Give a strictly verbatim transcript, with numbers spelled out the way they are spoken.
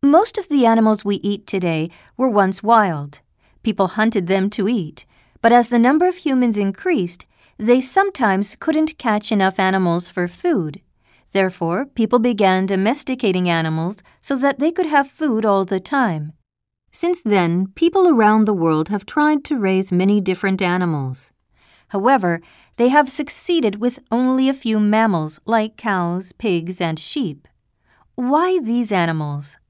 Most of the animals we eat today were once wild. People hunted them to eat, but as the number of humans increased, they sometimes couldn't catch enough animals for food. Therefore, people began domesticating animals so that they could have food all the time. Since then, people around the world have tried to raise many different animals. However, they have succeeded with only a few mammals like cows, pigs, and sheep. Why these animals?